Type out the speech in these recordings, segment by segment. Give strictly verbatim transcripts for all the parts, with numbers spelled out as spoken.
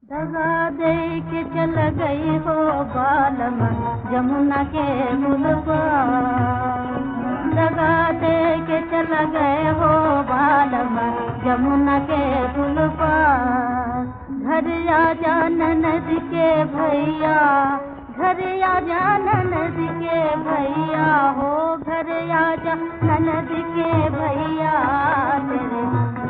दगा दे के चल गई हो बालम जमुना के पुल पर। दगा दे के चल गए हो बालम जमुना के पुल पर। घर आ जा ननद के भैया, घर आ जा ननद के भैया हो, घर आ जा ननद के भैया तेरे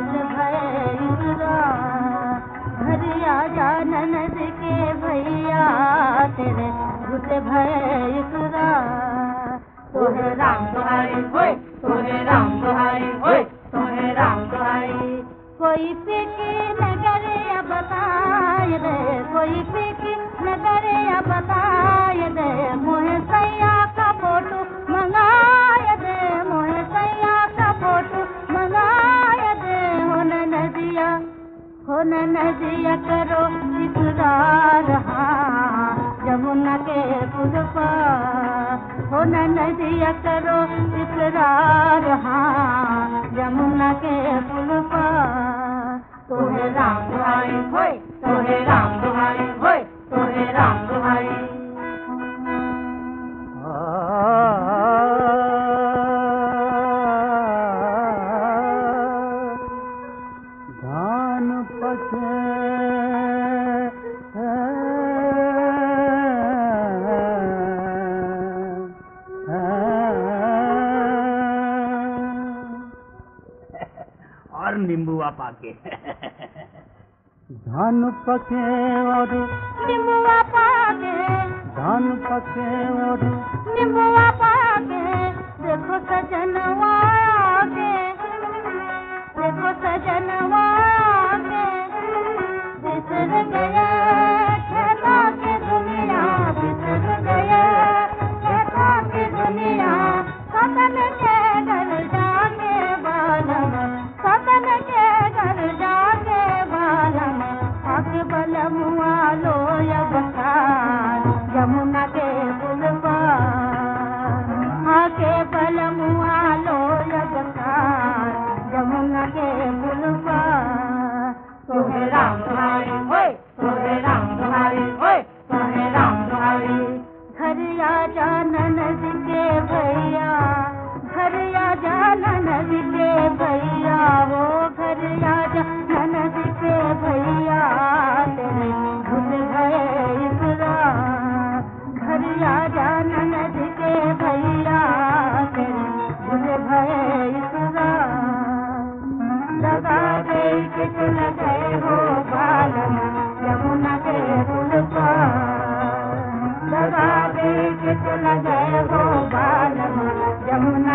घर आ जा ननद के भैया तेरे घुट भय इकरा। तोहे राम दुहाई होय, तोहे राम दुहाई होय, तोहे राम दुहाई। कोई पीकी नगर या बताए दे, कोई पीकी नगर या बताए दे, मोहे सैया का फोटो मंगाए दे, मोहे सैया का फोटो मंगाए दे। हो नदिया हो नदिया करो इकरार हाँ जमुना के पुल पर। हो नदिया करो इकरार हाँ जमुना के पुल पर। तोहे राम दुहाई होय, तोहे राम दुहाई होय, तोहे राम दुहाई। और नींबुआ पाके धान पके और नींबुआ पाके, धान पके और नींबुआ पाके। देखो सजनवा आगे, देखो सजनवा आगे। बिसर गया खेता की दुनिया, बिसर गया खेता की दुनिया। सपन के घर जाके बालम, सपन के घर जाके बालम। आके बलमुआ लो यबखान जमुना के पुल पर। आके बलमुआ लो यबखान जमुना के पुल पर। तोहे राम दुहाई होय, तोहे राम दुहाई होय, तोहे राम दुहाई। घर आ जा ननद के भैया, घर आ जा ननद के भैया हो, घर आ जा ननद के भैया तेरे घुट गए इकरा। घर आ जा ननद के भैया तेरे घुट गए इकरा। दगा दे के चल गए हो बालम जमुना के पुल पर। दगा दे के चल गए हो बालम जमुना